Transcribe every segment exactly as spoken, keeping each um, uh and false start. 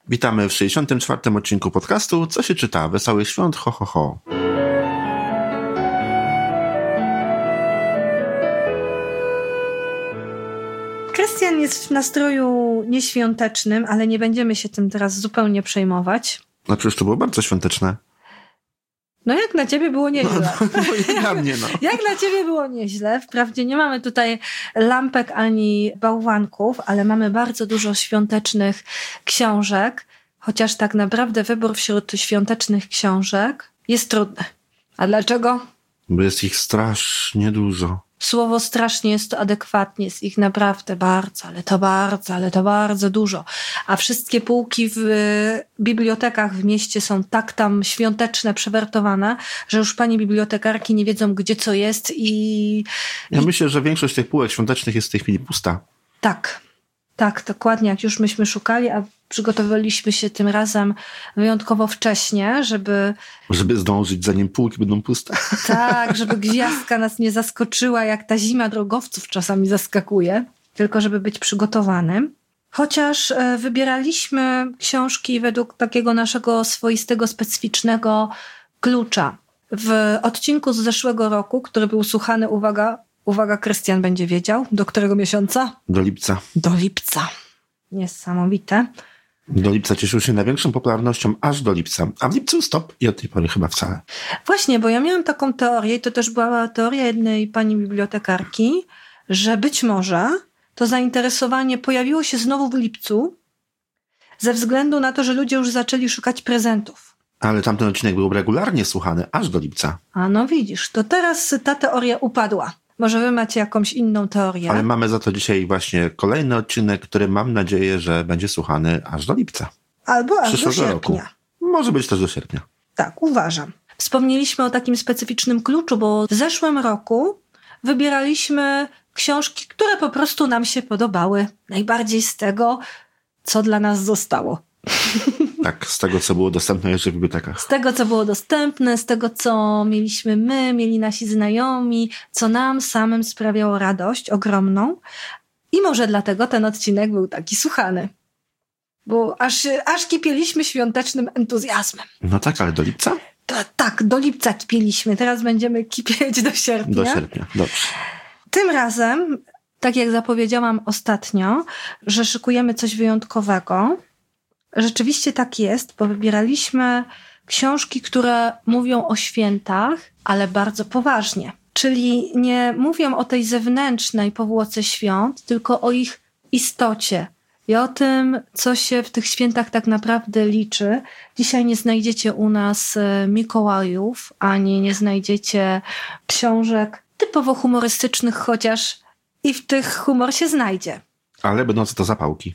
Witamy w sześćdziesiątym czwartym odcinku podcastu Co się czyta? Wesołych świąt, ho, ho, ho. Krystian jest w nastroju nieświątecznym, ale nie będziemy się tym teraz zupełnie przejmować. No przecież to było bardzo świąteczne. No jak na ciebie było nieźle. No, no, no i dla mnie, no. Jak na ciebie było nieźle. Wprawdzie nie mamy tutaj lampek ani bałwanków, ale mamy bardzo dużo świątecznych książek, chociaż tak naprawdę wybór wśród świątecznych książek jest trudny. A dlaczego? Bo jest ich strasznie dużo. Słowo strasznie jest to adekwatnie, jest ich naprawdę bardzo, ale to bardzo, ale to bardzo dużo. A wszystkie półki w bibliotekach w mieście są tak tam świąteczne, przewertowane, że już pani bibliotekarki nie wiedzą, gdzie co jest i... Ja myślę, że większość tych półek świątecznych jest w tej chwili pusta. Tak, tak, dokładnie, jak już myśmy szukali, a przygotowaliśmy się tym razem wyjątkowo wcześnie, żeby... Żeby zdążyć, zanim półki będą puste. Tak, żeby gwiazdka nas nie zaskoczyła, jak ta zima drogowców czasami zaskakuje, tylko żeby być przygotowanym. Chociaż wybieraliśmy książki według takiego naszego swoistego, specyficznego klucza. W odcinku z zeszłego roku, który był słuchany, uwaga, uwaga, Krystian będzie wiedział, do którego miesiąca? Do lipca. Do lipca. Niesamowite. Do lipca cieszył się największą popularnością aż do lipca, a w lipcu stop i od tej pory chyba wcale. Właśnie, bo ja miałam taką teorię, i to też była teoria jednej pani bibliotekarki, że być może to zainteresowanie pojawiło się znowu w lipcu ze względu na to, że ludzie już zaczęli szukać prezentów. Ale tamten odcinek był regularnie słuchany aż do lipca. A no widzisz, to teraz ta teoria upadła. Może wy macie jakąś inną teorię. Ale mamy za to dzisiaj właśnie kolejny odcinek, który mam nadzieję, że będzie słuchany aż do lipca. Albo aż do sierpnia. Roku. Może być też do sierpnia. Tak, uważam. Wspomnieliśmy o takim specyficznym kluczu, bo w zeszłym roku wybieraliśmy książki, które po prostu nam się podobały. Najbardziej z tego, co dla nas zostało. Tak, z tego, co było dostępne jeszcze w bibliotekach. Z tego, co było dostępne, z tego, co mieliśmy my, mieli nasi znajomi, co nam samym sprawiało radość ogromną. I może dlatego ten odcinek był taki słuchany. Bo aż, aż kipieliśmy świątecznym entuzjazmem. No tak, ale do lipca? To, tak, do lipca kipieliśmy. Teraz będziemy kipieć do sierpnia. Do sierpnia, dobrze. Tym razem, tak jak zapowiedziałam ostatnio, że szykujemy coś wyjątkowego. Rzeczywiście tak jest, bo wybieraliśmy książki, które mówią o świętach, ale bardzo poważnie. Czyli nie mówią o tej zewnętrznej powłoce świąt, tylko o ich istocie i o tym, co się w tych świętach tak naprawdę liczy. Dzisiaj nie znajdziecie u nas Mikołajów, ani nie znajdziecie książek typowo humorystycznych, chociaż i w tych humor się znajdzie. Ale będą to zapałki.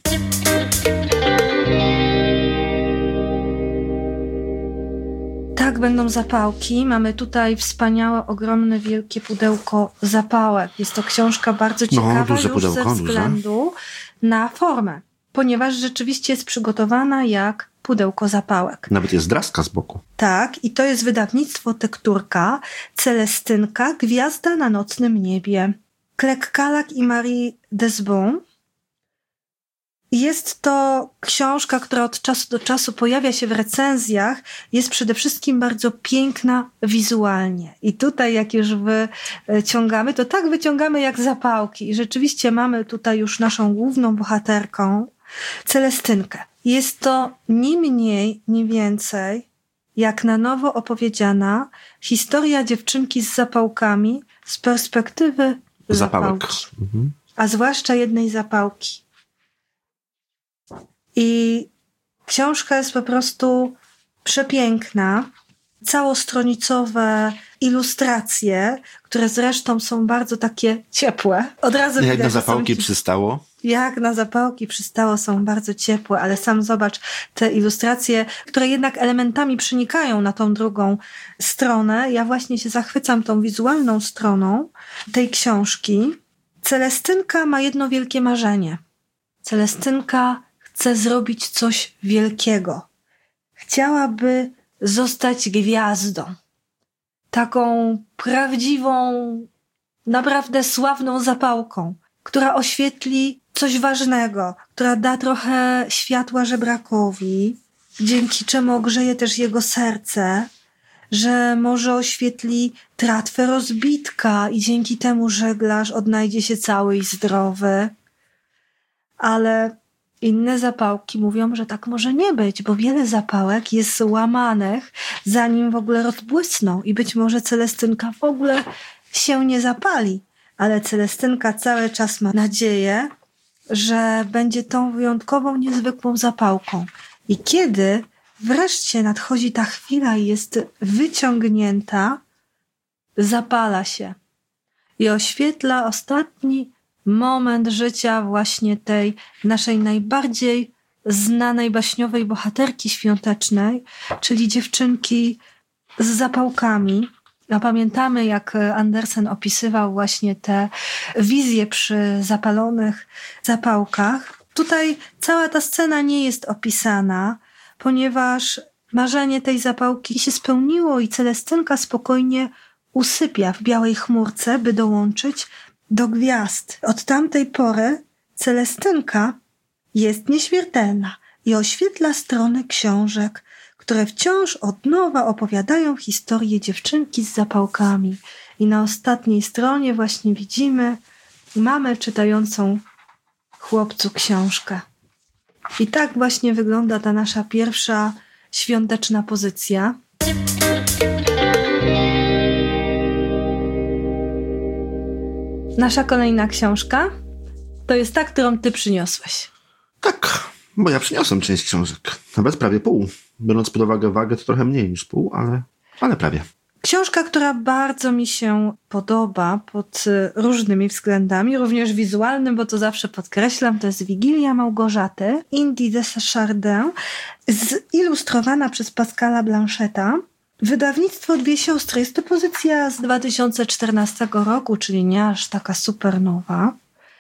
Tak, będą zapałki. Mamy tutaj wspaniałe, ogromne, wielkie pudełko zapałek. Jest to książka bardzo ciekawa no, duże już pudełko, ze względu duże. na formę, ponieważ rzeczywiście jest przygotowana jak pudełko zapałek. Nawet jest draska z boku. Tak, i to jest wydawnictwo Tekturka, Celestynka, Gwiazda na nocnym niebie. Clegg Callach i Marie Desbon. Jest to książka, która od czasu do czasu pojawia się w recenzjach. Jest przede wszystkim bardzo piękna wizualnie. I tutaj jak już wyciągamy, to tak wyciągamy jak zapałki. I rzeczywiście mamy tutaj już naszą główną bohaterką, Celestynkę. Jest to ni mniej, ni więcej jak na nowo opowiedziana historia dziewczynki z zapałkami z perspektywy Zapałek. zapałki. Mhm. A zwłaszcza jednej zapałki. I książka jest po prostu przepiękna. Całostronicowe ilustracje, które zresztą są bardzo takie ciepłe. Od razu Jak widać, na zapałki są... przystało. Jak na zapałki przystało, są bardzo ciepłe, ale sam zobacz te ilustracje, które jednak elementami przenikają na tą drugą stronę. Ja właśnie się zachwycam tą wizualną stroną tej książki. Celestynka ma jedno wielkie marzenie. Celestynka chce zrobić coś wielkiego. Chciałaby zostać gwiazdą. Taką prawdziwą, naprawdę sławną zapałką, która oświetli coś ważnego, która da trochę światła żebrakowi, dzięki czemu ogrzeje też jego serce, że może oświetli tratwę rozbitka i dzięki temu żeglarz odnajdzie się cały i zdrowy. Ale inne zapałki mówią, że tak może nie być, bo wiele zapałek jest łamanych, zanim w ogóle rozbłysną i być może Celestynka w ogóle się nie zapali. Ale Celestynka cały czas ma nadzieję, że będzie tą wyjątkową, niezwykłą zapałką. I kiedy wreszcie nadchodzi ta chwila i jest wyciągnięta, zapala się i oświetla ostatni moment życia właśnie tej naszej najbardziej znanej baśniowej bohaterki świątecznej, czyli dziewczynki z zapałkami. A pamiętamy, jak Andersen opisywał właśnie te wizje przy zapalonych zapałkach. Tutaj cała ta scena nie jest opisana, ponieważ marzenie tej zapałki się spełniło i Celestynka spokojnie usypia w białej chmurce, by dołączyć do gwiazd. Od tamtej pory Celestynka jest nieśmiertelna i oświetla strony książek, które wciąż od nowa opowiadają historię dziewczynki z zapałkami. I na ostatniej stronie właśnie widzimy mamę czytającą chłopcu książkę. I tak właśnie wygląda ta nasza pierwsza świąteczna pozycja. Nasza kolejna książka to jest ta, którą ty przyniosłeś. Tak, bo ja przyniosłem część książek. Nawet prawie pół. Biorąc pod uwagę wagę, to trochę mniej niż pół, ale, ale prawie. Książka, która bardzo mi się podoba pod różnymi względami, również wizualnym, bo to zawsze podkreślam, to jest Wigilia Małgorzaty, Indy de Chardin, zilustrowana przez Pascala Blanchetta. Wydawnictwo Dwie Siostry. Jest to pozycja z dwa tysiące czternastego roku, czyli nie aż taka super nowa,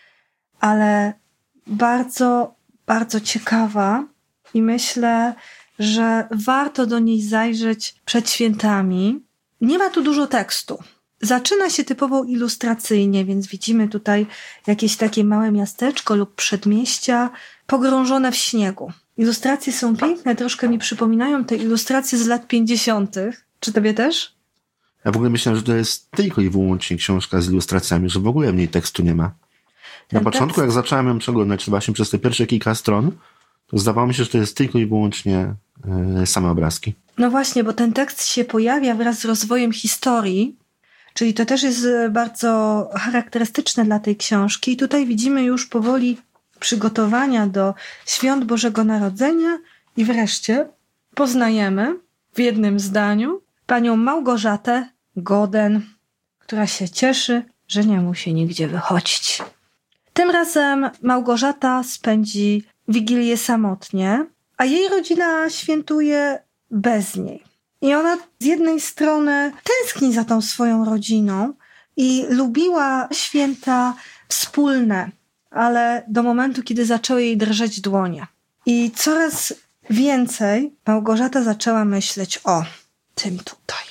ale bardzo, bardzo ciekawa i myślę, że warto do niej zajrzeć przed świętami. Nie ma tu dużo tekstu. Zaczyna się typowo ilustracyjnie, więc widzimy tutaj jakieś takie małe miasteczko lub przedmieścia pogrążone w śniegu. Ilustracje są piękne, troszkę mi przypominają te ilustracje z lat pięćdziesiątych. Czy tobie też? Ja w ogóle myślałem, że to jest tylko i wyłącznie książka z ilustracjami, że w ogóle w niej tekstu nie ma. Na Ten początku, tekst... jak zacząłem ją przeglądać właśnie przez te pierwsze kilka stron, to zdawało mi się, że to jest tylko i wyłącznie yy, same obrazki. No właśnie, bo ten tekst się pojawia wraz z rozwojem historii, czyli to też jest bardzo charakterystyczne dla tej książki. I tutaj widzimy już powoli przygotowania do świąt Bożego Narodzenia i wreszcie poznajemy w jednym zdaniu panią Małgorzatę Goden, która się cieszy, że nie musi nigdzie wychodzić. Tym razem Małgorzata spędzi Wigilię samotnie, a jej rodzina świętuje bez niej. I ona z jednej strony tęskni za tą swoją rodziną i lubiła święta wspólne, ale do momentu, kiedy zaczęły jej drżeć dłonie. I coraz więcej Małgorzata zaczęła myśleć o tym tutaj,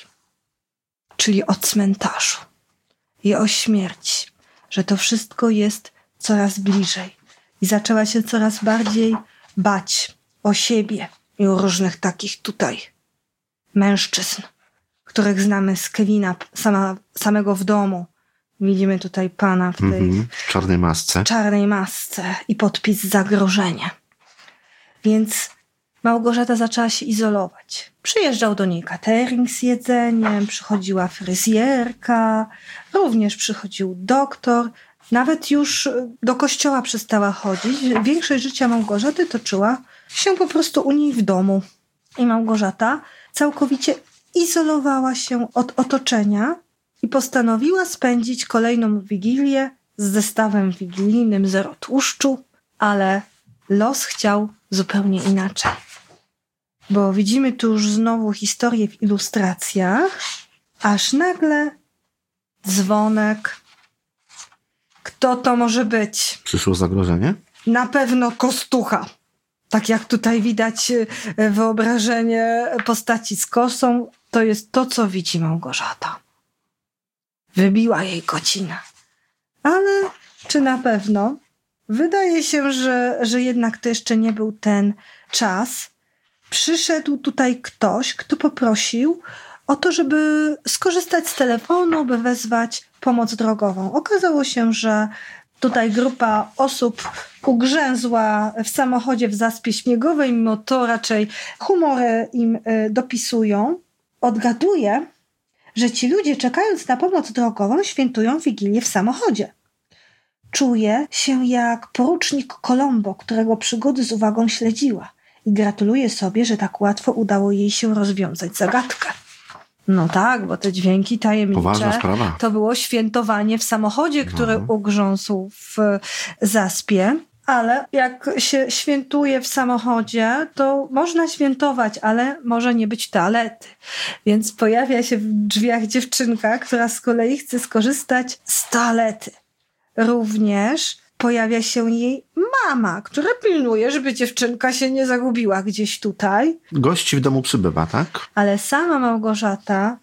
czyli o cmentarzu i o śmierci, że to wszystko jest coraz bliżej. I zaczęła się coraz bardziej bać o siebie i o różnych takich tutaj mężczyzn, których znamy z Kevina sama, samego w domu. Widzimy tutaj pana w tej mm-hmm. czarnej masce. czarnej masce i podpis zagrożenie. Więc Małgorzata zaczęła się izolować. Przyjeżdżał do niej catering z jedzeniem, przychodziła fryzjerka, również przychodził doktor. Nawet już do kościoła przestała chodzić. Większość życia Małgorzaty toczyła się po prostu u niej w domu. I Małgorzata całkowicie izolowała się od otoczenia i postanowiła spędzić kolejną Wigilię z zestawem wigilijnym zero tłuszczu, ale los chciał zupełnie inaczej. Bo widzimy tu już znowu historię w ilustracjach, aż nagle dzwonek. Kto to może być? Przyszło zagrożenie? Na pewno Kostucha. Tak jak tutaj widać wyobrażenie postaci z kosą, to jest to, co widzi Małgorzata. Wybiła jej godzina. Ale czy na pewno wydaje się, że, że jednak to jeszcze nie był ten czas. Przyszedł tutaj ktoś, kto poprosił o to, żeby skorzystać z telefonu, by wezwać pomoc drogową. Okazało się, że tutaj grupa osób ugrzęzła w samochodzie w zaspie śniegowej, mimo to raczej humory im dopisują. Odgaduję, że ci ludzie, czekając na pomoc drogową, świętują Wigilię w samochodzie. Czuję się jak porucznik Colombo, którego przygody z uwagą śledziła. I gratuluję sobie, że tak łatwo udało jej się rozwiązać zagadkę. No tak, bo te dźwięki tajemnicze to było świętowanie w samochodzie, który no. ugrząsł w zaspie. Ale jak się świętuje w samochodzie, to można świętować, ale może nie być toalety. Więc pojawia się w drzwiach dziewczynka, która z kolei chce skorzystać z toalety. Również pojawia się jej mama, która pilnuje, żeby dziewczynka się nie zagubiła gdzieś tutaj. Gości w domu przybywa, tak? Ale sama Małgorzata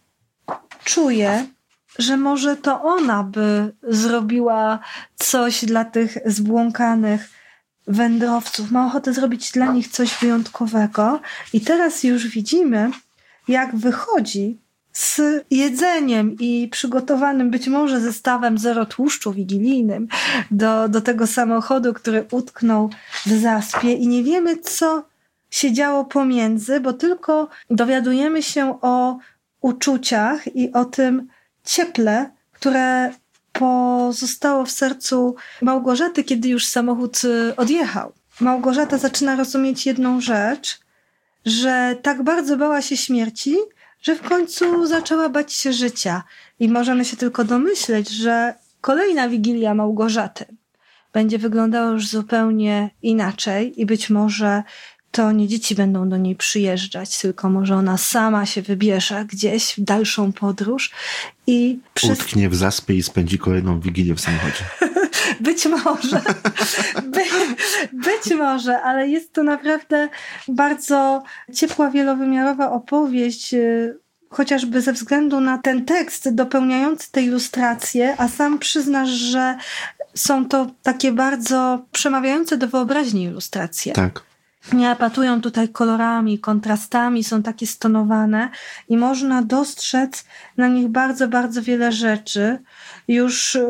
czuje, że może to ona by zrobiła coś dla tych zbłąkanych wędrowców. Ma ochotę zrobić dla nich coś wyjątkowego. I teraz już widzimy, jak wychodzi z jedzeniem i przygotowanym być może zestawem zero tłuszczu wigilijnym do, do tego samochodu, który utknął w zaspie i nie wiemy, co się działo pomiędzy, bo tylko dowiadujemy się o uczuciach i o tym cieple, które pozostało w sercu Małgorzaty, kiedy już samochód odjechał. Małgorzata zaczyna rozumieć jedną rzecz, że tak bardzo bała się śmierci, że w końcu zaczęła bać się życia. I możemy się tylko domyśleć, że kolejna Wigilia Małgorzaty będzie wyglądała już zupełnie inaczej i być może to nie dzieci będą do niej przyjeżdżać, tylko może ona sama się wybierze gdzieś w dalszą podróż i przez... utknie w zaspie i spędzi kolejną Wigilię w samochodzie. Być może. By, być może, ale jest to naprawdę bardzo ciepła, wielowymiarowa opowieść, chociażby ze względu na ten tekst dopełniający te ilustracje, a sam przyznasz, że są to takie bardzo przemawiające do wyobraźni ilustracje. Tak. Nie apatują tutaj kolorami, kontrastami, są takie stonowane i można dostrzec na nich bardzo, bardzo wiele rzeczy. Już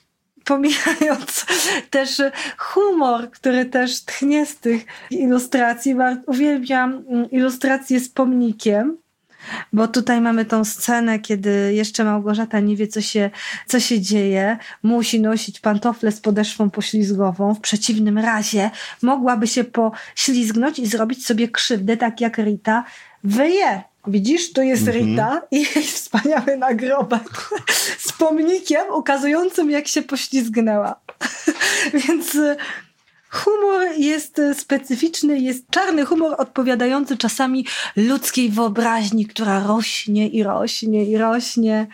pomijając też humor, który też tchnie z tych ilustracji. Uwielbiam ilustrację z pomnikiem, bo tutaj mamy tą scenę, kiedy jeszcze Małgorzata nie wie, co się, co się dzieje. Musi nosić pantofle z podeszwą poślizgową. W przeciwnym razie mogłaby się poślizgnąć i zrobić sobie krzywdę, tak jak Rita wyje. Widzisz, tu jest mm-hmm. Rita i jej wspaniały nagrobek z pomnikiem ukazującym, jak się poślizgnęła. Więc humor jest specyficzny, jest czarny humor odpowiadający czasami ludzkiej wyobraźni, która rośnie i rośnie i rośnie,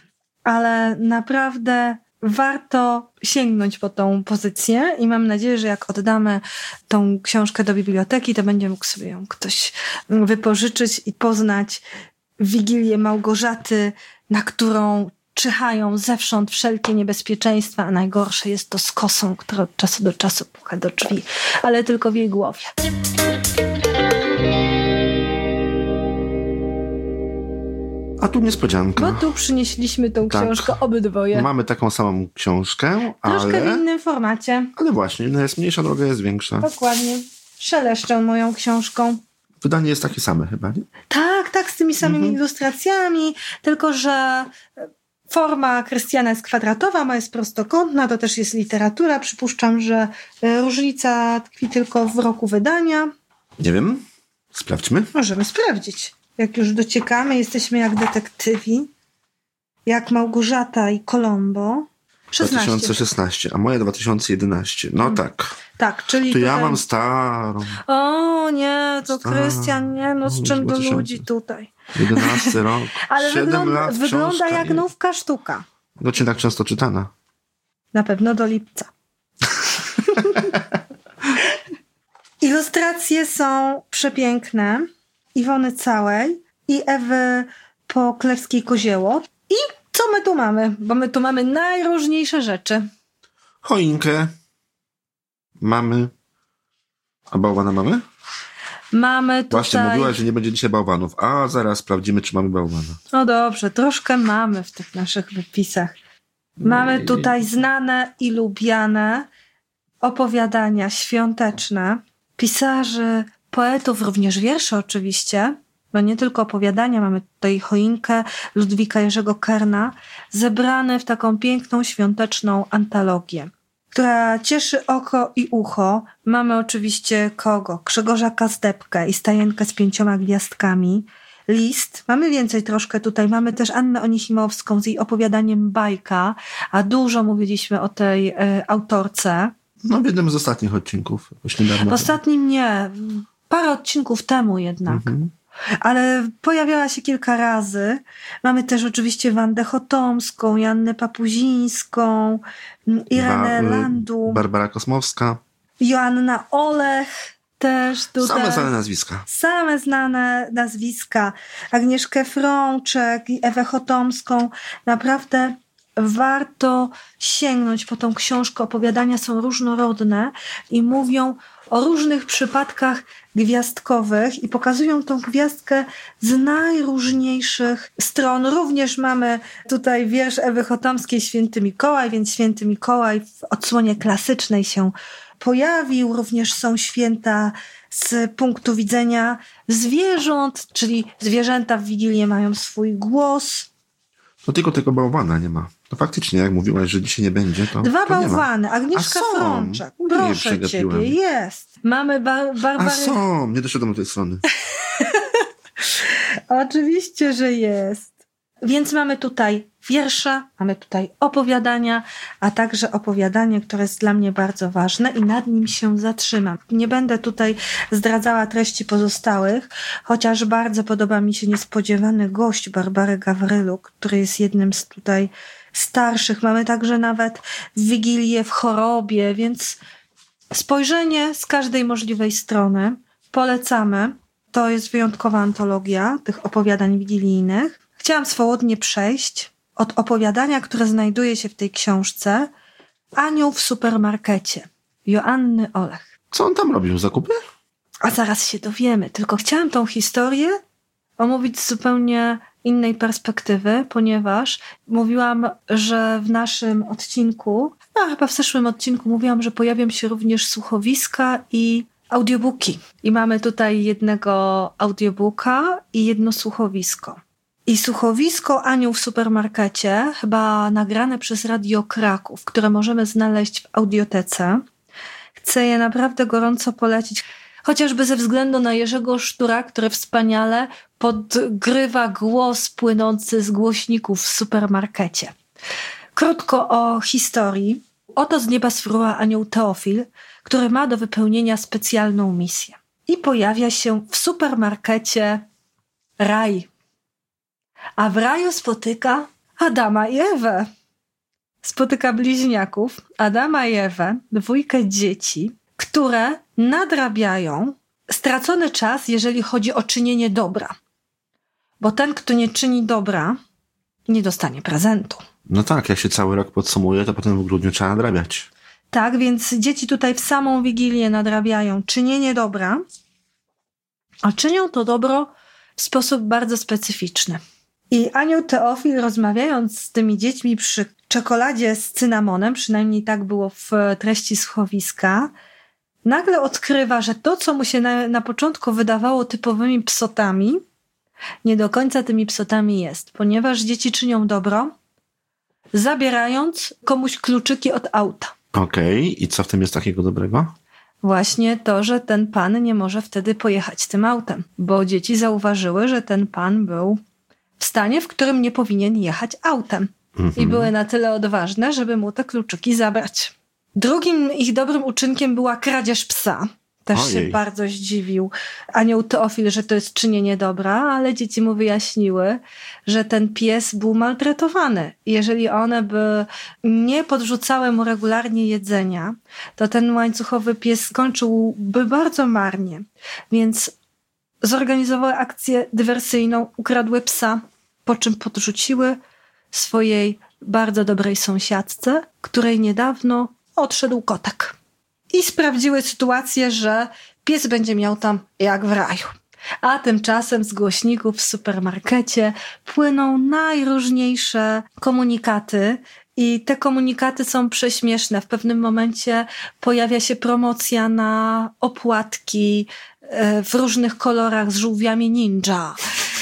ale naprawdę warto sięgnąć po tą pozycję i mam nadzieję, że jak oddamy tą książkę do biblioteki, to będzie mógł sobie ją ktoś wypożyczyć i poznać Wigilię Małgorzaty, na którą czyhają zewsząd wszelkie niebezpieczeństwa, a najgorsze jest to z kosą, która od czasu do czasu puka do drzwi, ale tylko w jej głowie. A tu niespodzianka. Bo tu przynieśliśmy tą tak. książkę obydwoje. Mamy taką samą książkę, troszkę ale... w innym formacie. Ale właśnie, jedna jest mniejsza, druga jest większa. Dokładnie. Szeleszczę moją książką. Wydanie jest takie same chyba, nie? Tak, tak, z tymi samymi mhm. ilustracjami, tylko że forma Krystiana jest kwadratowa, ma jest prostokątna, to też jest literatura. Przypuszczam, że różnica tkwi tylko w roku wydania. Nie wiem, sprawdźmy. Możemy sprawdzić. Jak już dociekamy, jesteśmy jak detektywi, jak Małgorzata i Colombo. szesnaście. dwa tysiące szesnaście, a moje dwa tysiące jedenaście. No hmm. tak. Tak, czyli to tutaj... ja mam starą. O nie, to Krystian, nie, no z czym do ludzi tutaj. jedenasty rok. Ale siedem wygląda, lat wygląda jak jest. nówka sztuka. No cię tak często czytana. Na pewno do lipca. Ilustracje są przepiękne. Iwony Całej i Ewy Poklewskiej-Kozieło. I co my tu mamy? Bo my tu mamy najróżniejsze rzeczy. Choinkę. Mamy... A bałwana mamy? Mamy tutaj... Właśnie mówiłaś, że nie będzie dzisiaj bałwanów. A zaraz sprawdzimy, czy mamy bałwana. No dobrze, troszkę mamy w tych naszych wypisach. Mamy tutaj znane i lubiane opowiadania świąteczne, pisarzy, poetów, również wiersze oczywiście, bo nie tylko opowiadania, mamy tutaj choinkę Ludwika Jerzego Kerna, zebrane w taką piękną, świąteczną antologię, która cieszy oko i ucho. Mamy oczywiście kogo? Grzegorza Kazdebkę i Stajenkę z pięcioma gwiazdkami. List. Mamy więcej troszkę tutaj. Mamy też Annę Onichimowską z jej opowiadaniem Bajka, a dużo mówiliśmy o tej y, autorce. No w jednym z ostatnich odcinków. W ostatnim nie. Parę odcinków temu jednak. Mhm. Ale pojawiała się kilka razy. Mamy też oczywiście Wandę Chotomską, Joannę Papuzińską, Irenę ba- Landu. Barbara Kosmowska. Joanna Olech. Też tutaj. Same znane nazwiska. Same znane nazwiska. Agnieszkę Frączek i Ewę Chotomską. Naprawdę warto sięgnąć po tą książkę. Opowiadania są różnorodne i mówią o różnych przypadkach gwiazdkowych i pokazują tą gwiazdkę z najróżniejszych stron. Również mamy tutaj wiersz Ewy Chotomskiej Święty Mikołaj, więc Święty Mikołaj w odsłonie klasycznej się pojawił. Również są święta z punktu widzenia zwierząt, czyli zwierzęta w Wigilię mają swój głos. No tylko tego bałwana nie ma. No faktycznie, jak mówiłaś, że dzisiaj nie będzie, to Dwa to bałwany, Agnieszka Frączek. Proszę ciebie, jest. Mamy bar- Barbarę... A są, nie doszedłem do tej strony. Oczywiście, że jest. Więc mamy tutaj wiersze, mamy tutaj opowiadania, a także opowiadanie, które jest dla mnie bardzo ważne i nad nim się zatrzymam. Nie będę tutaj zdradzała treści pozostałych, chociaż bardzo podoba mi się niespodziewany gość Barbary Gawryluk, który jest jednym z tutaj starszych. Mamy także nawet Wigilię w chorobie, więc spojrzenie z każdej możliwej strony. Polecamy. To jest wyjątkowa antologia tych opowiadań wigilijnych. Chciałam swobodnie przejść od opowiadania, które znajduje się w tej książce, Anioł w supermarkecie, Joanny Olech. Co on tam robił? Zakupy? A zaraz się dowiemy. Tylko chciałam tą historię omówić z zupełnie innej perspektywy, ponieważ mówiłam, że w naszym odcinku, no chyba w zeszłym odcinku mówiłam, że pojawią się również słuchowiska i audiobooki. I mamy tutaj jednego audiobooka i jedno słuchowisko. I słuchowisko Anioł w supermarkecie, chyba nagrane przez Radio Kraków, które możemy znaleźć w audiotece. Chcę je naprawdę gorąco polecić, chociażby ze względu na Jerzego Sztura, który wspaniale podgrywa głos płynący z głośników w supermarkecie. Krótko o historii. Oto z nieba sfruła anioł Teofil, który ma do wypełnienia specjalną misję. I pojawia się w supermarkecie Raj. A w raju spotyka Adama i Ewę. Spotyka bliźniaków, Adama i Ewę, dwójkę dzieci, które nadrabiają stracony czas, jeżeli chodzi o czynienie dobra. Bo ten, kto nie czyni dobra, nie dostanie prezentu. No tak, jak się cały rok podsumuje, to potem w grudniu trzeba nadrabiać. Tak, więc dzieci tutaj w samą Wigilię nadrabiają czynienie dobra, a czynią to dobro w sposób bardzo specyficzny. I anioł Teofil, rozmawiając z tymi dziećmi przy czekoladzie z cynamonem, przynajmniej tak było w treści słuchowiska, nagle odkrywa, że to, co mu się na, na początku wydawało typowymi psotami, nie do końca tymi psotami jest, ponieważ dzieci czynią dobro, zabierając komuś kluczyki od auta. Okej, okay. I co w tym jest takiego dobrego? Właśnie to, że ten pan nie może wtedy pojechać tym autem, bo dzieci zauważyły, że ten pan był w stanie, w którym nie powinien jechać autem. Mm-hmm. I były na tyle odważne, żeby mu te kluczyki zabrać. Drugim ich dobrym uczynkiem była kradzież psa. Też Ojej. się bardzo zdziwił anioł Teofil, że to jest czynienie dobra, ale dzieci mu wyjaśniły, że ten pies był maltretowany. Jeżeli one by nie podrzucały mu regularnie jedzenia, to ten łańcuchowy pies skończyłby bardzo marnie. Więc zorganizowały akcję dywersyjną, ukradły psa, po czym podrzuciły swojej bardzo dobrej sąsiadce, której niedawno odszedł kotek. i sprawdziły sytuację, że pies będzie miał tam jak w raju. A tymczasem z głośników w supermarkecie płyną najróżniejsze komunikaty i te komunikaty są prześmieszne. W pewnym momencie pojawia się promocja na opłatki w różnych kolorach z żółwiami ninja.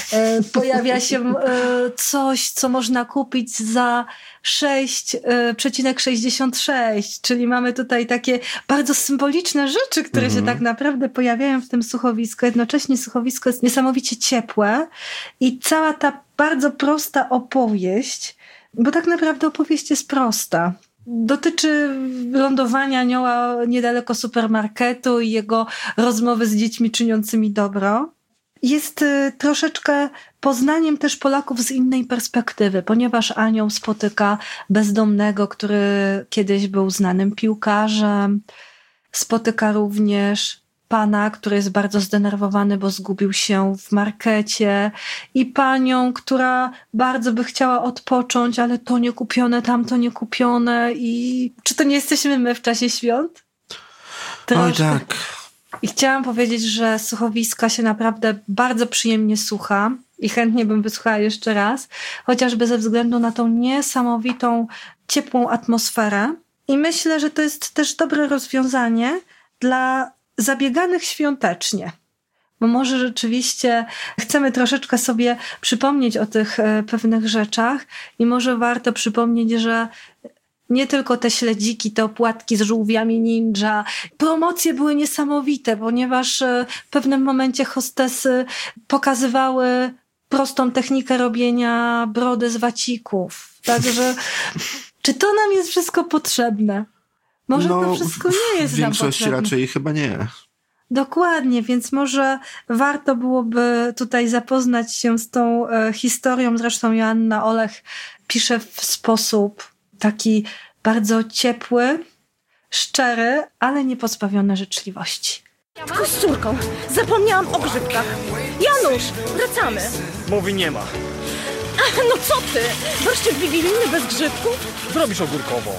Pojawia się coś, co można kupić za sześć przecinek sześćdziesiąt sześć, czyli mamy tutaj takie bardzo symboliczne rzeczy, które mhm. się tak naprawdę pojawiają w tym słuchowisku. Jednocześnie słuchowisko jest niesamowicie ciepłe i cała ta bardzo prosta opowieść, bo tak naprawdę opowieść jest prosta. Dotyczy lądowania anioła niedaleko supermarketu i jego rozmowy z dziećmi czyniącymi dobro. Jest troszeczkę poznaniem też Polaków z innej perspektywy, ponieważ anioł spotyka bezdomnego, który kiedyś był znanym piłkarzem. Spotyka również pana, który jest bardzo zdenerwowany, bo zgubił się w markecie, i panią, która bardzo by chciała odpocząć, ale to nie kupione, tamto nie kupione. I czy to nie jesteśmy my w czasie świąt? Troszkę. Oj tak. I chciałam powiedzieć, że słuchowiska się naprawdę bardzo przyjemnie słucha i chętnie bym wysłuchała jeszcze raz, chociażby ze względu na tą niesamowitą, ciepłą atmosferę. I myślę, że to jest też dobre rozwiązanie dla zabieganych świątecznie. Bo może rzeczywiście chcemy troszeczkę sobie przypomnieć o tych pewnych rzeczach i może warto przypomnieć, że nie tylko te śledziki, te opłatki z żółwiami ninja. Promocje były niesamowite, ponieważ w pewnym momencie hostesy pokazywały prostą technikę robienia brody z wacików. Także czy to nam jest wszystko potrzebne? Może no, to wszystko nie jest nam potrzebne. W większości raczej chyba nie. Dokładnie, więc może warto byłoby tutaj zapoznać się z tą e, historią. Zresztą Joanna Olech pisze w sposób taki bardzo ciepły, szczery, ale nie pozbawiony życzliwości. Tylko z córką. Zapomniałam o grzybkach. Janusz, wracamy. Mówi nie ma. Ach, no co ty? Warszczyk wigilijny bez grzybków? Zrobisz ogórkową.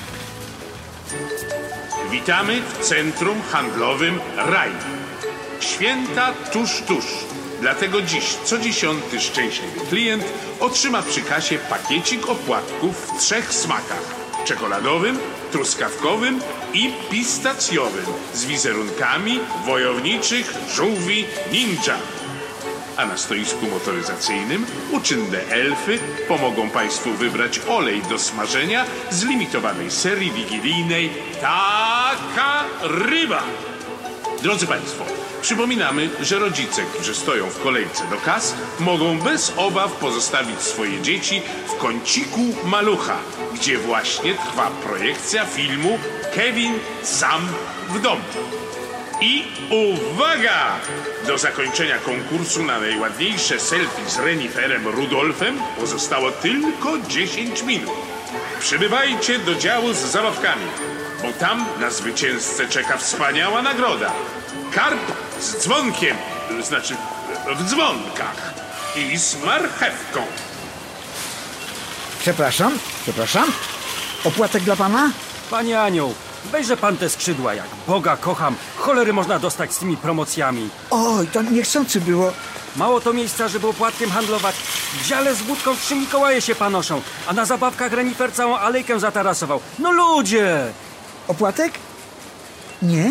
Witamy w centrum handlowym Raj. Święta tuż, tuż. Dlatego dziś co dziesiąty szczęśliwy klient otrzyma przy kasie pakiecik opłatków w trzech smakach: czekoladowym, truskawkowym i pistacjowym z wizerunkami wojowniczych żółwi ninja. A na stoisku motoryzacyjnym uczynne elfy pomogą Państwu wybrać olej do smażenia z limitowanej serii wigilijnej Taka Ryba. Drodzy Państwo, przypominamy, że rodzice, którzy stoją w kolejce do kas, mogą bez obaw pozostawić swoje dzieci w kąciku Malucha, gdzie właśnie trwa projekcja filmu Kevin sam w domu. I uwaga! Do zakończenia konkursu na najładniejsze selfie z reniferem Rudolfem pozostało tylko dziesięć minut. Przybywajcie do działu z zabawkami, bo tam na zwycięzcę czeka wspaniała nagroda. Karp z dzwonkiem, znaczy w dzwonkach i z marchewką. Przepraszam, przepraszam. Opłatek dla pana? Panie Anioł, weźże pan te skrzydła, jak Boga kocham. Cholery można dostać z tymi promocjami. Oj, to niechcący było. Mało to miejsca, żeby opłatkiem handlować. W dziale z wódką trzy Mikołaje się panoszą, a na zabawkach renifer całą alejkę zatarasował. No ludzie! Opłatek? Nie?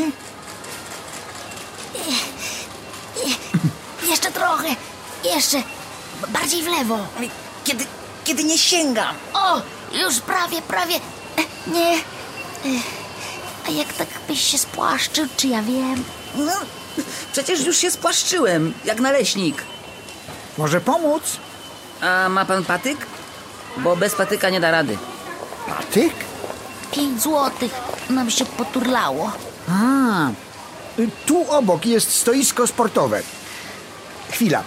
Jeszcze trochę. Jeszcze. Bardziej w lewo. Kiedy, kiedy nie sięgam. O, już prawie, prawie. Nie. A jak tak byś się spłaszczył, czy ja wiem? No, przecież już się spłaszczyłem, jak naleśnik. Może pomóc? A ma pan patyk? Bo bez patyka nie da rady. Patyk? Pięć złotych nam się poturlało. A, tu obok jest stoisko sportowe. Chwila.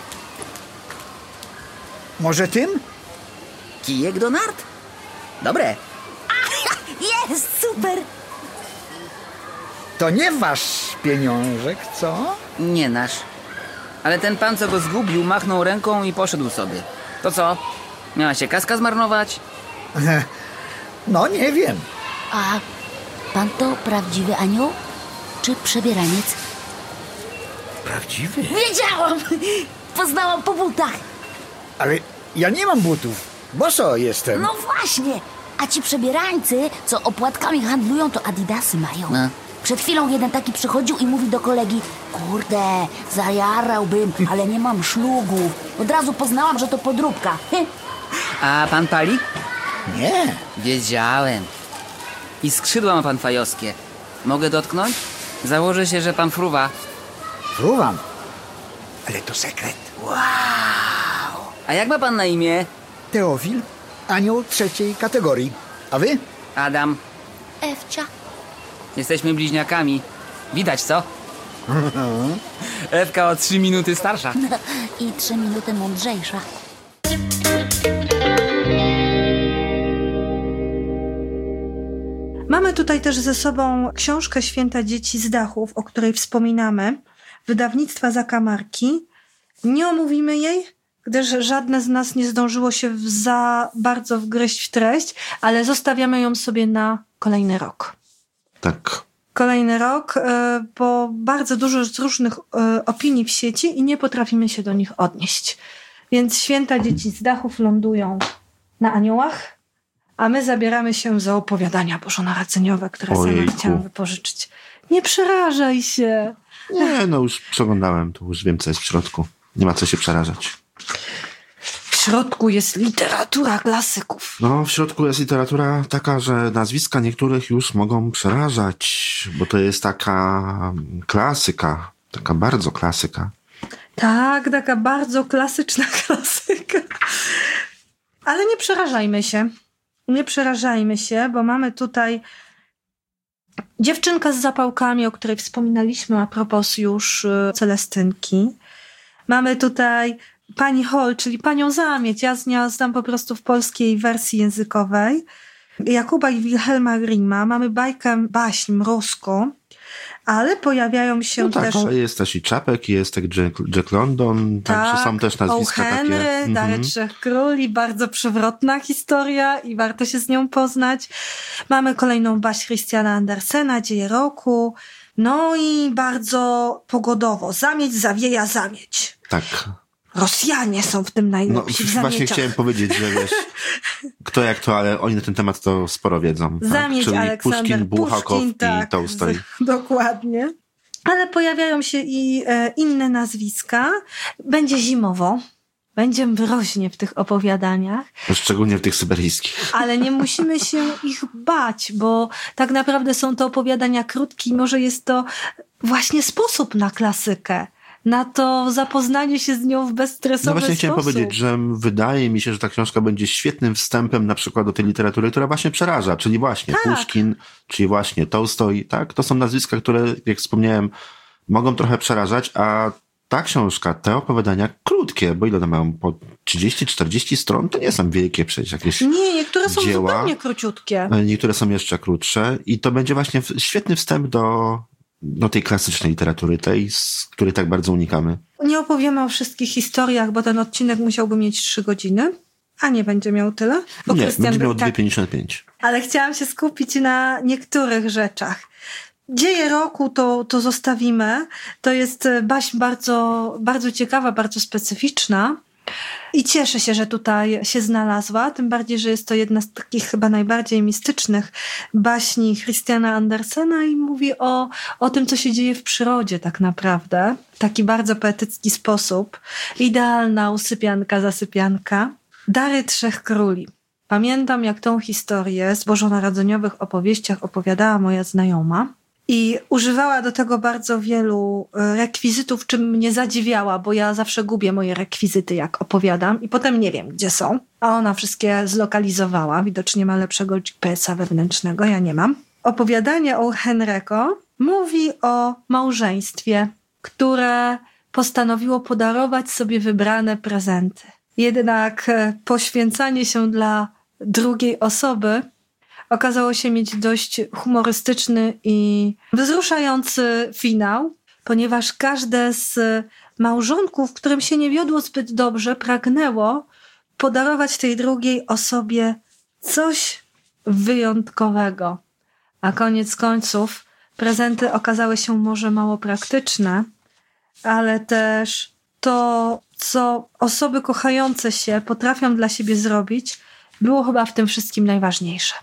Może tym? Kijek do nart? Dobre. Jest, super. To nie wasz pieniążek, co? Nie nasz. Ale ten pan, co go zgubił, machnął ręką i poszedł sobie. To co? Miała się kaska zmarnować? No, nie wiem. A pan to prawdziwy anioł? czy przebieraniec? Prawdziwy? Wiedziałam! Poznałam po butach. Ale ja nie mam butów. Boso jestem. No właśnie! A ci przebierańcy, co opłatkami handlują, to adidasy mają. No. Przed chwilą jeden taki przychodził i mówi do kolegi: kurde, zajarałbym, ale nie mam szlugu. Od razu poznałam, że to podróbka. A pan pali? Nie. Wiedziałem. I skrzydła ma pan fajowskie. Mogę dotknąć? Założę się, że pan fruwa. Fruwam. Ale to sekret. A jak ma pan na imię? Teofil, anioł trzeciej kategorii. A wy? Adam. Ewcia. Jesteśmy bliźniakami. Widać, co? Ewka o trzy minuty starsza. I trzy minuty mądrzejsza. Mamy tutaj też ze sobą książkę Święta Dzieci z Dachów, o której wspominamy, wydawnictwa Zakamarki. Nie omówimy jej, gdyż żadne z nas nie zdążyło się w za bardzo wgryźć w treść, ale zostawiamy ją sobie na kolejny rok. Tak. Kolejny rok, bo bardzo dużo jest różnych opinii w sieci i nie potrafimy się do nich odnieść. Więc Święta Dzieci z Dachów lądują na aniołach, a my zabieramy się za opowiadania bożonarodzeniowe, które Ojejku. sama chciałam wypożyczyć. Nie przerażaj się. Nie, no już przeglądałem, to już wiem, co jest w środku. Nie ma co się przerażać. W środku jest literatura klasyków. No, w środku jest literatura taka, że nazwiska niektórych już mogą przerażać, bo to jest taka klasyka, taka bardzo klasyka. Tak, taka bardzo klasyczna klasyka. Ale nie przerażajmy się. Nie przerażajmy się, bo mamy tutaj dziewczynkę z zapałkami, o której wspominaliśmy a propos już Celestynki. Mamy tutaj pani Hol, czyli panią Zamieć. Ja z nią znam po prostu w polskiej wersji językowej. Jakuba i Wilhelma Grimma. Mamy bajkę baśń Mrozko. Ale pojawiają się no tak, też... ale jest też i Czapek, jest tak Jack, Jack London, tak, także są też nazwiska O. Henry, takie. Dary Mhm. Trzech Króli, bardzo przewrotna historia i warto się z nią poznać. Mamy kolejną baśń Christiana Andersena, Dzieje roku. No i bardzo pogodowo. Zamieć zawieja zamieć. Tak. Rosjanie są w tym No najlepsi w właśnie zamieciach. chciałem powiedzieć, że wiesz, kto jak to, ale oni na ten temat to sporo wiedzą. Tak? Zamieć Czyli Aleksander Puszkin, Buchakow Puszkin, tak, i Tołstoj. z- dokładnie. Ale pojawiają się i e, inne nazwiska. Będzie zimowo. Będzie mroźnie w tych opowiadaniach. Szczególnie w tych syberyjskich. Ale nie musimy się ich bać, bo tak naprawdę są to opowiadania krótkie i może jest to właśnie sposób na klasykę. Na to zapoznanie się z nią w bezstresowy No właśnie chciałem sposób. powiedzieć, że wydaje mi się, że ta książka będzie świetnym wstępem na przykład do tej literatury, która właśnie przeraża, czyli właśnie Tak. Puszkin, czyli właśnie Tołstoj, tak? To są nazwiska, które, jak wspomniałem, mogą trochę przerażać, a ta książka, te opowiadania krótkie, bo ile one mają? Po trzydzieści czterdzieści stron? To nie są wielkie przecież jakieś Nie, niektóre są dzieła. zupełnie króciutkie. Niektóre są jeszcze krótsze i to będzie właśnie w- świetny wstęp do, do tej klasycznej literatury, tej, z której tak bardzo unikamy. Nie opowiemy o wszystkich historiach, bo ten odcinek musiałby mieć trzy godziny, a nie będzie miał tyle. Bo Nie, Krystian będzie by- miał tak, dwie pięćdziesiąt pięć. ale chciałam się skupić na niektórych rzeczach. Dzieje roku to, to zostawimy. To jest baśń bardzo, bardzo ciekawa, bardzo specyficzna. I cieszę się, że tutaj się znalazła, tym bardziej, że jest to jedna z takich chyba najbardziej mistycznych baśni Christiana Andersena i mówi o, o tym, co się dzieje w przyrodzie tak naprawdę. W taki bardzo poetycki sposób. Idealna usypianka, zasypianka. Dary Trzech Króli. Pamiętam, jak tą historię z bożonarodzeniowych opowieściach opowiadała moja znajoma. I używała do tego bardzo wielu rekwizytów, czym mnie zadziwiała, bo ja zawsze gubię moje rekwizyty, jak opowiadam i potem nie wiem, gdzie są. A ona wszystkie zlokalizowała. Widocznie ma lepszego G P S a wewnętrznego, ja nie mam. Opowiadanie o Henry'ego mówi o małżeństwie, które postanowiło podarować sobie wybrane prezenty. Jednak poświęcanie się dla drugiej osoby okazało się mieć dość humorystyczny i wzruszający finał, ponieważ każde z małżonków, którym się nie wiodło zbyt dobrze, pragnęło podarować tej drugiej osobie coś wyjątkowego. A koniec końców prezenty okazały się może mało praktyczne, ale też to, co osoby kochające się potrafią dla siebie zrobić, było chyba w tym wszystkim najważniejsze.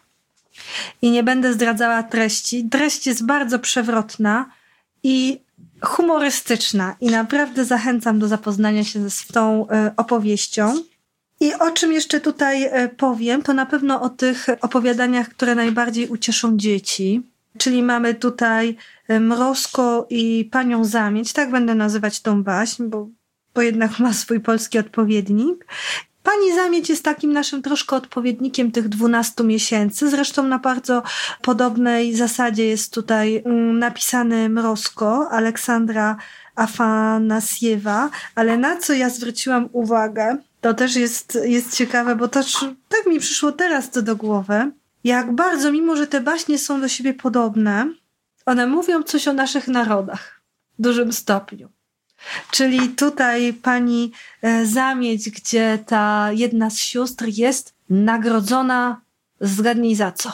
I nie będę zdradzała treści. Treść jest bardzo przewrotna i humorystyczna i naprawdę zachęcam do zapoznania się z tą opowieścią. I o czym jeszcze tutaj powiem, to na pewno o tych opowiadaniach, które najbardziej ucieszą dzieci. Czyli mamy tutaj Mrozko i Panią Zamieć, tak będę nazywać tą baśń, bo, bo jednak ma swój polski odpowiednik. Pani Zamieć jest takim naszym troszkę odpowiednikiem tych dwunastu miesięcy. Zresztą na bardzo podobnej zasadzie jest tutaj napisany Mrozko Aleksandra Afanasjewa, ale na co ja zwróciłam uwagę, to też jest, jest ciekawe, bo też tak mi przyszło teraz to do głowy, jak bardzo, mimo że te baśnie są do siebie podobne, one mówią coś o naszych narodach w dużym stopniu. Czyli tutaj pani Zamieć, gdzie ta jedna z sióstr jest nagrodzona, zgadnij za co?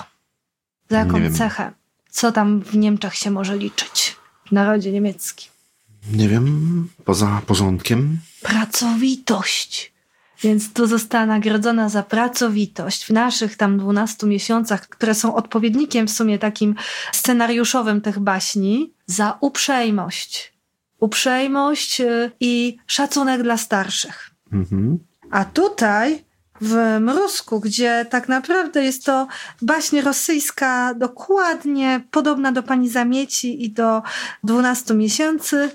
Za jaką cechę? Co tam w Niemczech się może liczyć? W narodzie niemieckim. Nie wiem, poza porządkiem. Pracowitość. Więc tu została nagrodzona za pracowitość w naszych tam dwunastu miesiącach, które są odpowiednikiem w sumie takim scenariuszowym tych baśni, za uprzejmość. Uprzejmość i szacunek dla starszych. Mhm. A tutaj w Mrozku, gdzie tak naprawdę jest to baśń rosyjska dokładnie podobna do Pani Zamieci i do dwunastu miesięcy,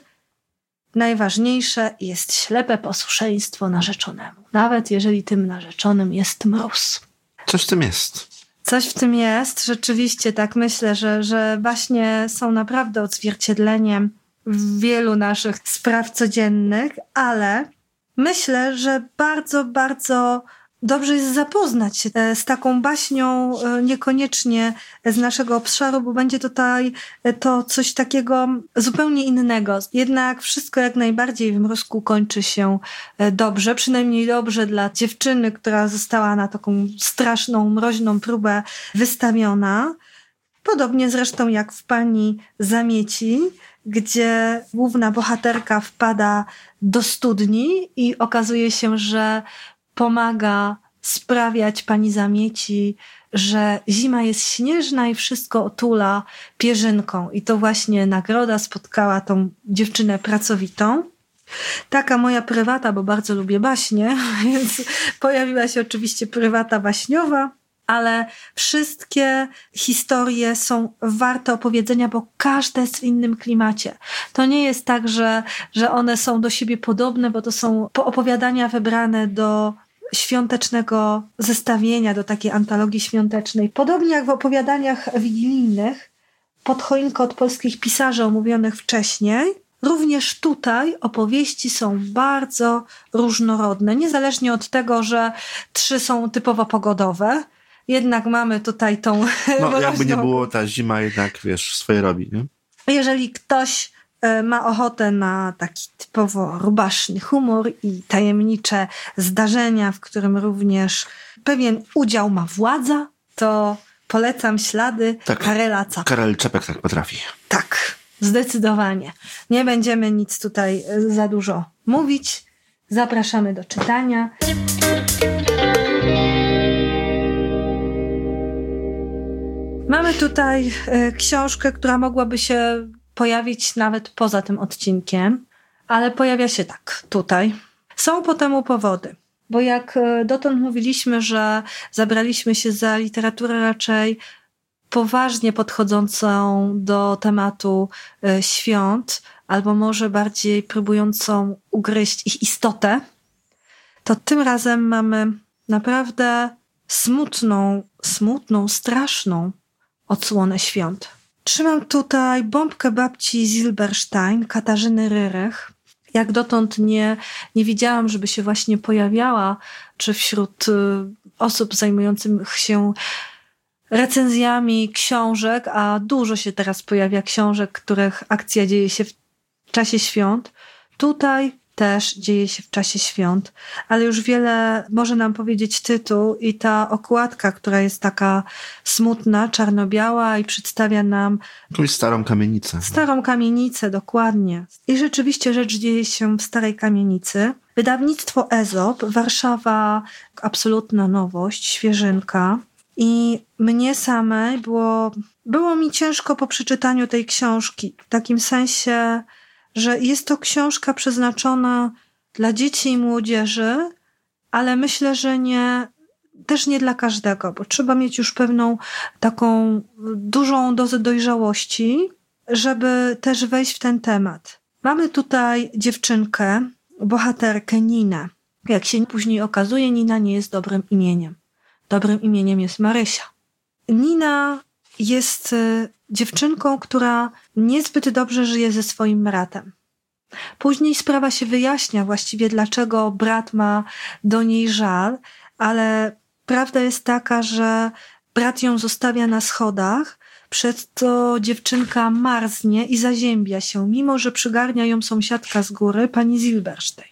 najważniejsze jest ślepe posłuszeństwo narzeczonemu. Nawet jeżeli tym narzeczonym jest mróz. Coś w tym jest. Coś w tym jest. Rzeczywiście tak myślę, że, że baśnie są naprawdę odzwierciedleniem wielu naszych spraw codziennych, ale myślę, że bardzo, bardzo dobrze jest zapoznać się z taką baśnią niekoniecznie z naszego obszaru, bo będzie tutaj to coś takiego zupełnie innego. Jednak wszystko jak najbardziej w Mrozku kończy się dobrze, przynajmniej dobrze dla dziewczyny, która została na taką straszną, mroźną próbę wystawiona. Podobnie zresztą jak w Pani Zamieci, gdzie główna bohaterka wpada do studni i okazuje się, że pomaga sprawiać Pani Zamieci, że zima jest śnieżna i wszystko otula pierzynką. I to właśnie nagroda spotkała tą dziewczynę pracowitą. Taka moja prywata, bo bardzo lubię baśnie, więc pojawiła się oczywiście prywata baśniowa, ale wszystkie historie są warte opowiedzenia, bo każda jest w innym klimacie. To nie jest tak, że, że one są do siebie podobne, bo to są opowiadania wybrane do świątecznego zestawienia, do takiej antologii świątecznej. Podobnie jak w opowiadaniach wigilijnych, pod choinką od polskich pisarzy omówionych wcześniej, również tutaj opowieści są bardzo różnorodne. Niezależnie od tego, że trzy są typowo pogodowe, jednak mamy tutaj tą... No jakby nie było, ta zima jednak, wiesz, swoje robi, nie? Jeżeli ktoś ma ochotę na taki typowo rubaszny humor i tajemnicze zdarzenia, w którym również pewien udział ma władza, to polecam Ślady tak, Karela Czapka. Karel Czapek tak potrafi. Tak, zdecydowanie. Nie będziemy nic tutaj za dużo mówić. Zapraszamy do czytania. Mamy tutaj książkę, która mogłaby się pojawić nawet poza tym odcinkiem, ale pojawia się tak tutaj. Są po temu powody, bo jak dotąd mówiliśmy, że zabraliśmy się za literaturę raczej poważnie podchodzącą do tematu świąt, albo może bardziej próbującą ugryźć ich istotę, to tym razem mamy naprawdę smutną, smutną, straszną odsłonę świąt. Trzymam tutaj bombkę babci Zilberstein, Katarzyny Ryrych. Jak dotąd nie, nie widziałam, żeby się właśnie pojawiała, czy wśród osób zajmujących się recenzjami książek, a dużo się teraz pojawia książek, których akcja dzieje się w czasie świąt. Tutaj też dzieje się w czasie świąt, ale już wiele może nam powiedzieć tytuł i ta okładka, która jest taka smutna, czarno-biała i przedstawia nam jakąś starą kamienicę. Starą kamienicę, dokładnie. I rzeczywiście rzecz dzieje się w starej kamienicy. Wydawnictwo Ezop, Warszawa, absolutna nowość, świeżynka. I mnie samej było, było mi ciężko po przeczytaniu tej książki, w takim sensie, że jest to książka przeznaczona dla dzieci i młodzieży, ale myślę, że nie, też nie dla każdego, bo trzeba mieć już pewną taką dużą dozę dojrzałości, żeby też wejść w ten temat. Mamy tutaj dziewczynkę, bohaterkę Ninę. Jak się później okazuje, Nina nie jest dobrym imieniem. Dobrym imieniem jest Marysia. Nina jest dziewczynką, która niezbyt dobrze żyje ze swoim bratem. Później sprawa się wyjaśnia właściwie, dlaczego brat ma do niej żal, ale prawda jest taka, że brat ją zostawia na schodach, przez co dziewczynka marznie i zaziębia się, mimo że przygarnia ją sąsiadka z góry, pani Zilberstein.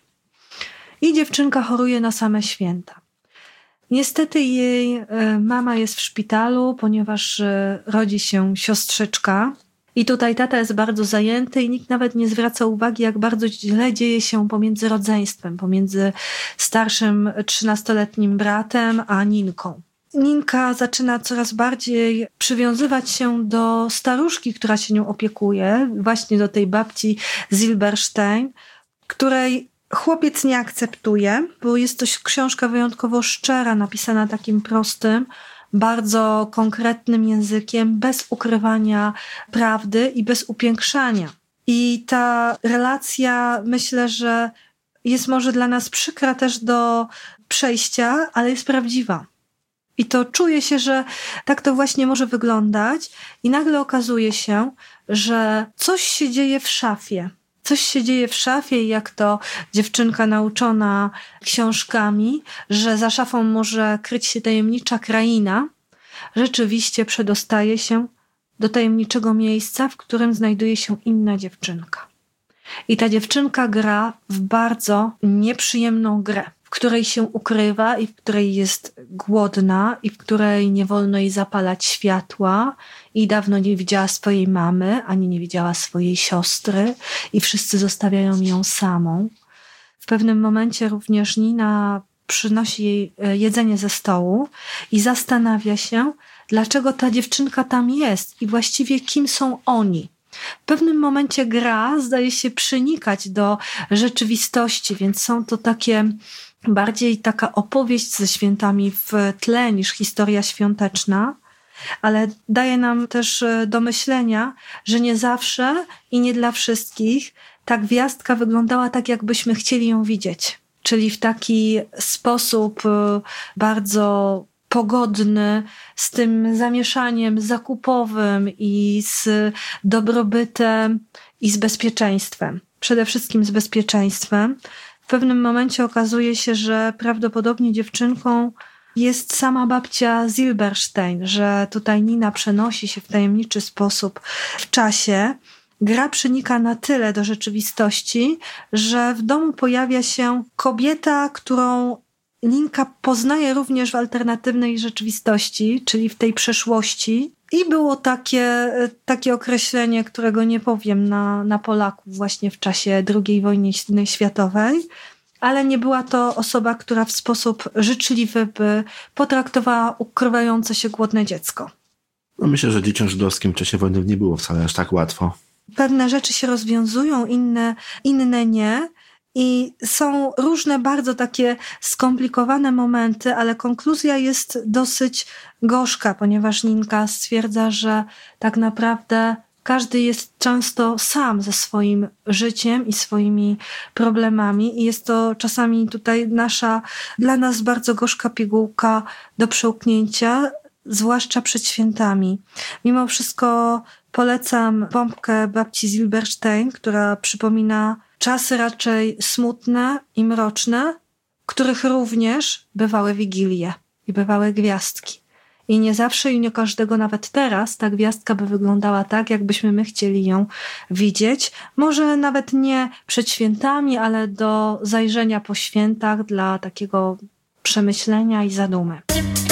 I dziewczynka choruje na same święta. Niestety jej mama jest w szpitalu, ponieważ rodzi się siostrzyczka. I tutaj tata jest bardzo zajęty i nikt nawet nie zwraca uwagi, jak bardzo źle dzieje się pomiędzy rodzeństwem, pomiędzy starszym trzynastoletnim bratem a Ninką. Ninka zaczyna coraz bardziej przywiązywać się do staruszki, która się nią opiekuje, właśnie do tej babci Zilberstein, której chłopiec nie akceptuje, bo jest to książka wyjątkowo szczera, napisana takim prostym, bardzo konkretnym językiem, bez ukrywania prawdy i bez upiększania. I ta relacja, myślę, że jest może dla nas przykra też do przejścia, ale jest prawdziwa. I to czuje się, że tak to właśnie może wyglądać i nagle okazuje się, że coś się dzieje w szafie. Coś się dzieje w szafie i jak to dziewczynka nauczona książkami, że za szafą może kryć się tajemnicza kraina, rzeczywiście przedostaje się do tajemniczego miejsca, w którym znajduje się inna dziewczynka. I ta dziewczynka gra w bardzo nieprzyjemną grę, w której się ukrywa i w której jest głodna i w której nie wolno jej zapalać światła i dawno nie widziała swojej mamy, ani nie widziała swojej siostry i wszyscy zostawiają ją samą. W pewnym momencie również Nina przynosi jej jedzenie ze stołu i zastanawia się, dlaczego ta dziewczynka tam jest i właściwie kim są oni. W pewnym momencie gra zdaje się przenikać do rzeczywistości, więc są to takie bardziej taka opowieść ze świętami w tle niż historia świąteczna, ale daje nam też do myślenia, że nie zawsze i nie dla wszystkich ta gwiazdka wyglądała tak, jakbyśmy chcieli ją widzieć. Czyli w taki sposób bardzo pogodny, z tym zamieszaniem zakupowym i z dobrobytem i z bezpieczeństwem. Przede wszystkim z bezpieczeństwem. W pewnym momencie okazuje się, że prawdopodobnie dziewczynką jest sama babcia Zilberstein, że tutaj Nina przenosi się w tajemniczy sposób w czasie. Gra przenika na tyle do rzeczywistości, że w domu pojawia się kobieta, którą Ninka poznaje również w alternatywnej rzeczywistości, czyli w tej przeszłości. I było takie, takie określenie, którego nie powiem na, na Polaków właśnie w czasie drugiej wojny światowej, ale nie była to osoba, która w sposób życzliwy by potraktowała ukrywające się głodne dziecko. No myślę, że dzieciom żydowskim w czasie wojny nie było wcale aż tak łatwo. Pewne rzeczy się rozwiązują, inne, inne nie. I są różne bardzo takie skomplikowane momenty, ale konkluzja jest dosyć gorzka, ponieważ Ninka stwierdza, że tak naprawdę każdy jest często sam ze swoim życiem i swoimi problemami i jest to czasami tutaj nasza, dla nas bardzo gorzka pigułka do przełknięcia, zwłaszcza przed świętami. Mimo wszystko polecam bombkę babci Zilberstein, która przypomina czasy raczej smutne i mroczne, w których również bywały wigilie i bywały gwiazdki. I nie zawsze i nie każdego, nawet teraz, ta gwiazdka by wyglądała tak, jakbyśmy my chcieli ją widzieć. Może nawet nie przed świętami, ale do zajrzenia po świętach dla takiego przemyślenia i zadumy.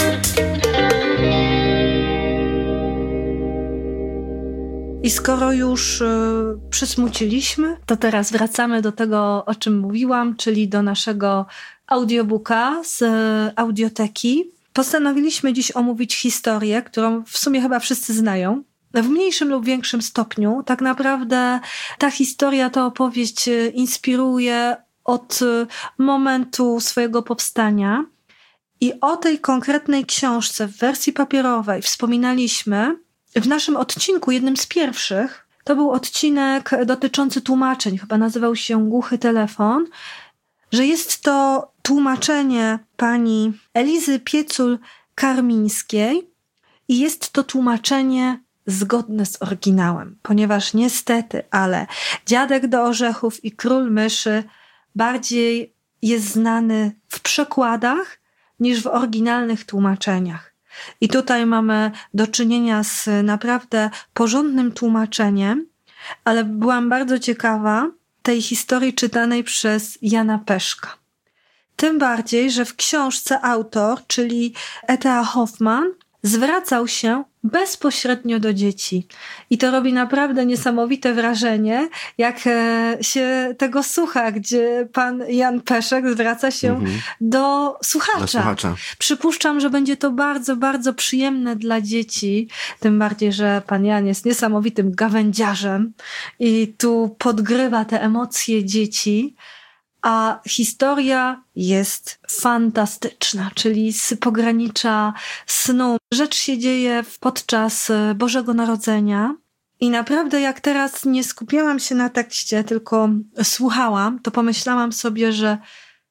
I skoro już y, przysmuciliśmy, to teraz wracamy do tego, o czym mówiłam, czyli do naszego audiobooka z y, audioteki. Postanowiliśmy dziś omówić historię, którą w sumie chyba wszyscy znają. W mniejszym lub większym stopniu. Tak naprawdę ta historia, ta opowieść inspiruje od momentu swojego powstania. I o tej konkretnej książce w wersji papierowej wspominaliśmy w naszym odcinku, jednym z pierwszych. To był odcinek dotyczący tłumaczeń, chyba nazywał się Głuchy telefon, że jest to tłumaczenie pani Elizy Piecul-Karmińskiej i jest to tłumaczenie zgodne z oryginałem, ponieważ niestety, ale Dziadek do orzechów i Król myszy bardziej jest znany w przekładach niż w oryginalnych tłumaczeniach. I tutaj mamy do czynienia z naprawdę porządnym tłumaczeniem, ale byłam bardzo ciekawa tej historii czytanej przez Jana Peszka. Tym bardziej, że w książce autor, czyli E T A Hoffman, zwracał się bezpośrednio do dzieci. I to robi naprawdę niesamowite wrażenie, jak się tego słucha, gdzie pan Jan Peszek zwraca się mhm. do słuchacza. Do słuchacza. Przypuszczam, że będzie to bardzo, bardzo przyjemne dla dzieci, tym bardziej, że pan Jan jest niesamowitym gawędziarzem i tu podgrywa te emocje dzieci. A historia jest fantastyczna, czyli z pogranicza snu. Rzecz się dzieje podczas Bożego Narodzenia i naprawdę jak teraz nie skupiałam się na tekście, tylko słuchałam, to pomyślałam sobie, że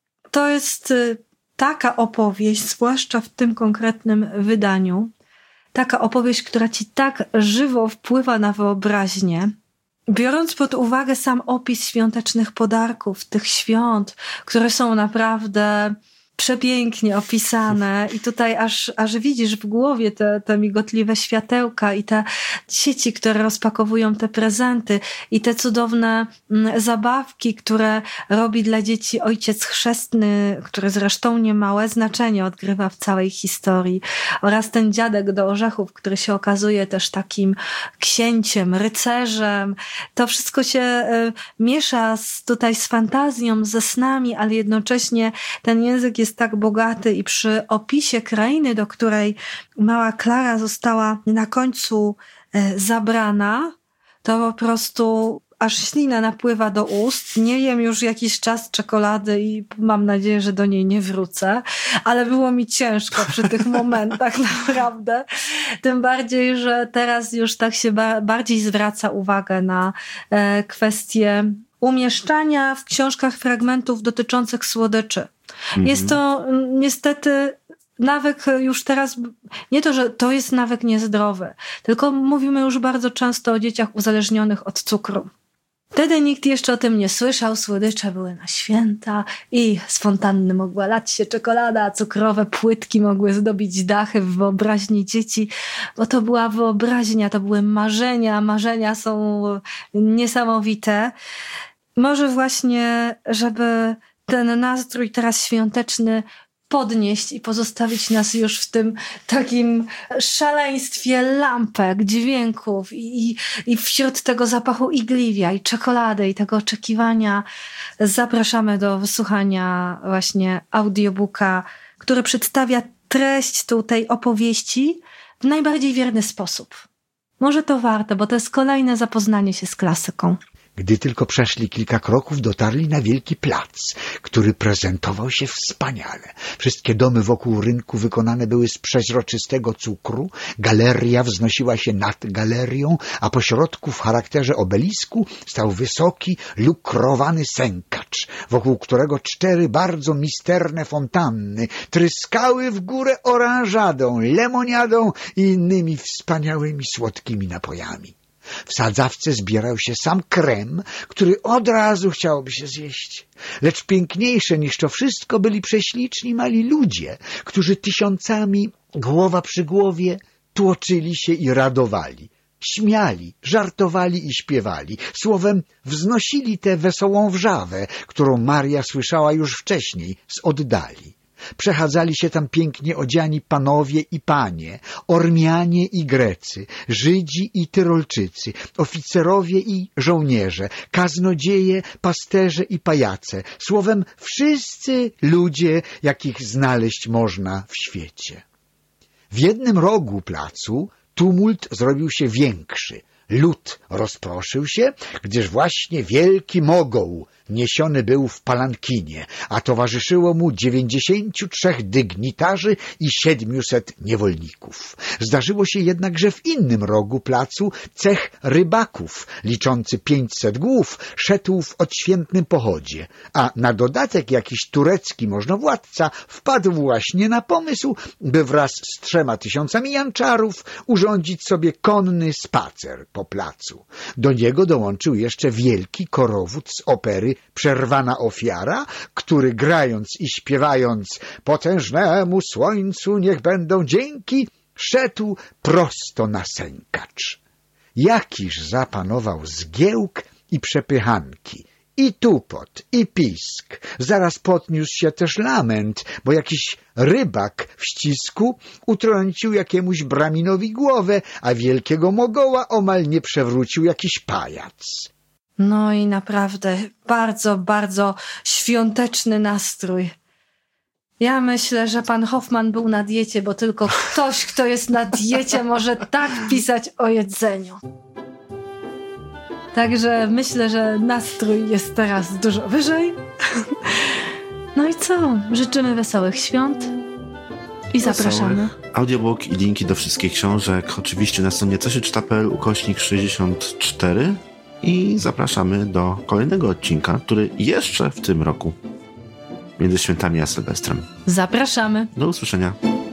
to jest taka opowieść, zwłaszcza w tym konkretnym wydaniu, taka opowieść, która ci tak żywo wpływa na wyobraźnię. Biorąc pod uwagę sam opis świątecznych podarków, tych świąt, które są naprawdę przepięknie opisane i tutaj aż, aż widzisz w głowie te, te migotliwe światełka i te sieci, które rozpakowują te prezenty i te cudowne zabawki, które robi dla dzieci ojciec chrzestny, który zresztą niemałe znaczenie odgrywa w całej historii, oraz ten dziadek do orzechów, który się okazuje też takim księciem, rycerzem. To wszystko się y, miesza z, tutaj z fantazją, ze snami, ale jednocześnie ten język jest jest tak bogaty i przy opisie krainy, do której mała Klara została na końcu zabrana, to po prostu aż ślina napływa do ust. Nie jem już jakiś czas czekolady i mam nadzieję, że do niej nie wrócę, ale było mi ciężko przy tych momentach naprawdę. Tym bardziej, że teraz już tak się ba- bardziej zwraca uwagę na e, kwestię umieszczania w książkach fragmentów dotyczących słodyczy. Mhm. Jest to niestety nawyk już teraz, nie to, że to jest nawyk niezdrowy, tylko mówimy już bardzo często o dzieciach uzależnionych od cukru. Wtedy nikt jeszcze o tym nie słyszał, słodycze były na święta i z fontanny mogła lać się czekolada, a cukrowe płytki mogły zdobić dachy w wyobraźni dzieci, bo to była wyobraźnia, to były marzenia, marzenia są niesamowite. Może właśnie, żeby ten nastrój teraz świąteczny podnieść i pozostawić nas już w tym takim szaleństwie lampek, dźwięków i, i, i wśród tego zapachu igliwia i czekolady i tego oczekiwania zapraszamy do wysłuchania właśnie audiobooka, który przedstawia treść tej opowieści w najbardziej wierny sposób. Może to warto, bo to jest kolejne zapoznanie się z klasyką. Gdy tylko przeszli kilka kroków, dotarli na wielki plac, który prezentował się wspaniale. Wszystkie domy wokół rynku wykonane były z przeźroczystego cukru, galeria wznosiła się nad galerią, a po środku w charakterze obelisku stał wysoki, lukrowany sękacz, wokół którego cztery bardzo misterne fontanny tryskały w górę oranżadą, lemoniadą i innymi wspaniałymi słodkimi napojami. W sadzawce zbierał się sam krem, który od razu chciałoby się zjeść. Lecz piękniejsze niż to wszystko byli prześliczni mali ludzie, którzy tysiącami, głowa przy głowie, tłoczyli się i radowali. Śmiali, żartowali i śpiewali. Słowem, wznosili tę wesołą wrzawę, którą Maria słyszała już wcześniej z oddali. Przechadzali się tam pięknie odziani panowie i panie, Ormianie i Grecy, Żydzi i Tyrolczycy, oficerowie i żołnierze, kaznodzieje, pasterze i pajace. Słowem, wszyscy ludzie, jakich znaleźć można w świecie. W jednym rogu placu tumult zrobił się większy. Lud rozproszył się, gdyż właśnie wielki mogoł niesiony był w palankinie, a towarzyszyło mu dziewięćdziesięciu trzech dygnitarzy i siedmiuset niewolników. Zdarzyło się jednak, że w innym rogu placu cech rybaków, liczący pięćset głów, szedł w odświętnym pochodzie, a na dodatek jakiś turecki możnowładca wpadł właśnie na pomysł, by wraz z trzema tysiącami janczarów urządzić sobie konny spacer po placu. Do niego dołączył jeszcze wielki korowód z opery Przerwana ofiara, który grając i śpiewając potężnemu słońcu niech będą dzięki, szedł prosto na sękacz. Jakiż zapanował zgiełk i przepychanki, i tupot, i pisk. Zaraz podniósł się też lament, bo jakiś rybak w ścisku utrącił jakiemuś braminowi głowę, a wielkiego mogoła omal nie przewrócił jakiś pajac. No i naprawdę bardzo, bardzo świąteczny nastrój. Ja myślę, że pan Hoffman był na diecie, bo tylko ktoś, kto jest na diecie, może tak pisać o jedzeniu. Także myślę, że nastrój jest teraz dużo wyżej. No i co? Życzymy wesołych świąt i zapraszamy. Audiobook i linki do wszystkich książek oczywiście na stronie co się czyta kropka p l ukośnik sześćdziesiąt cztery i zapraszamy do kolejnego odcinka, który jeszcze w tym roku między świętami a Sylwestrem. Zapraszamy. Do usłyszenia.